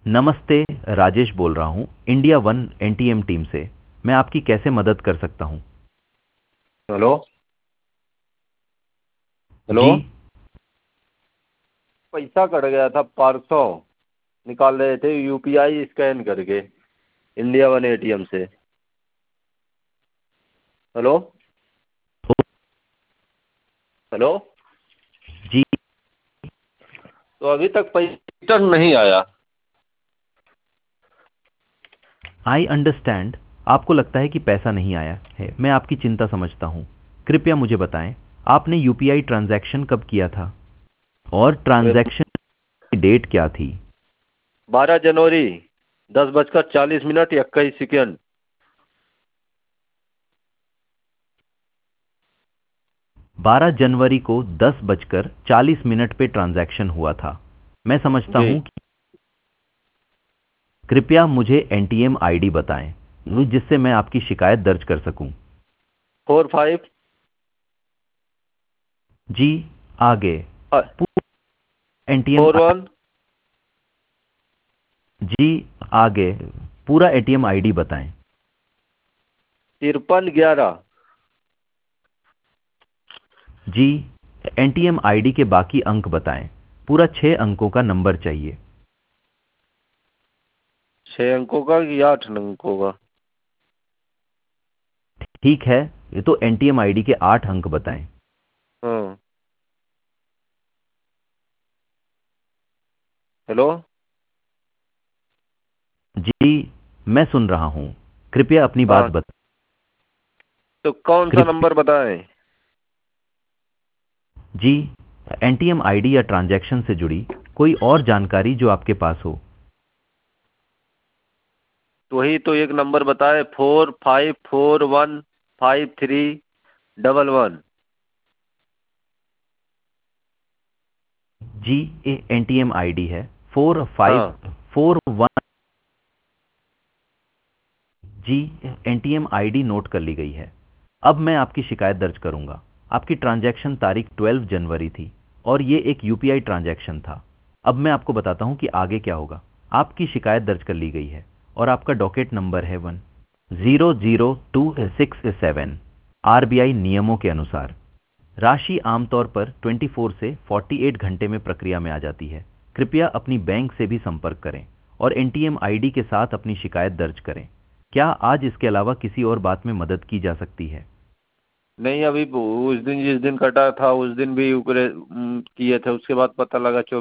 नमस्ते। राजेश बोल रहा हूँ इंडिया वन एनटीएम टीम से। मैं आपकी कैसे मदद कर सकता हूँ? हेलो। हेलो। जी। पैसा कट गया था परसों। निकाल रहे थे यूपीआई स्कैन करके इंडिया वन एटीएम से। हेलो। हेलो। जी। तो अभी तक पैसा रिटर्न नहीं आया। I understand. आपको लगता है कि पैसा नहीं आया है। मैं आपकी चिंता समझता हूँ। कृपया मुझे बताएं, आपने यूपीआई ट्रांजैक्शन कब किया था और ट्रांजैक्शन की डेट क्या थी? 12 जनवरी 10:40 21 सेकंड। 12 जनवरी को 10:40 पे ट्रांजैक्शन हुआ था। मैं समझता जी। हूँ कि कृपया मुझे एनटीएम आईडी बताएं जिससे मैं आपकी शिकायत दर्ज कर सकूं। 45। जी। आगे। एनटीएम। 41। जी। आगे। पूरा एटीएम आईडी बताएं। 5311। जी। एनटीएम आईडी के बाकी अंक बताएं। पूरा 6 अंकों का नंबर चाहिए। 6 अंकों का कि 8 अंकों का? ठीक है, ये तो एनटीएम आईडी के 8 अंक बताएं। हाँ। हेलो। जी। मैं सुन रहा हूं। कृपया अपनी बात हाँ, बताएं। तो कौन सा कृपया। नंबर बताएं? जी। एनटीएम आईडी या ट्रांजैक्शन से जुड़ी कोई और जानकारी जो आपके पास हो। तो वही तो एक नंबर बताए, 45415311। जी। एनटीएम आईडी है 4541। जी। एनटीएम आईडी नोट कर ली गई है। अब मैं आपकी शिकायत दर्ज करूंगा। आपकी ट्रांजैक्शन तारीख 12 जनवरी थी और ये एक यूपीआई ट्रांजैक्शन था। अब मैं आपको बताता हूं कि आगे क्या होगा। आपकी शिकायत दर्ज कर ली गई है और आपका डॉकेट नंबर है 100267। आरबीआई नियमों के अनुसार राशि आमतौर पर 24 से 48 घंटे में प्रक्रिया में आ जाती है। कृपया अपनी बैंक से भी संपर्क करें और एनटीएम आईडी के साथ अपनी शिकायत दर्ज करें। क्या आज इसके अलावा किसी और बात में मदद की जा सकती है? नहीं, अभी उस दिन जिस दिन कटा था उस दिन भी किए थे, उसके बाद पता लगा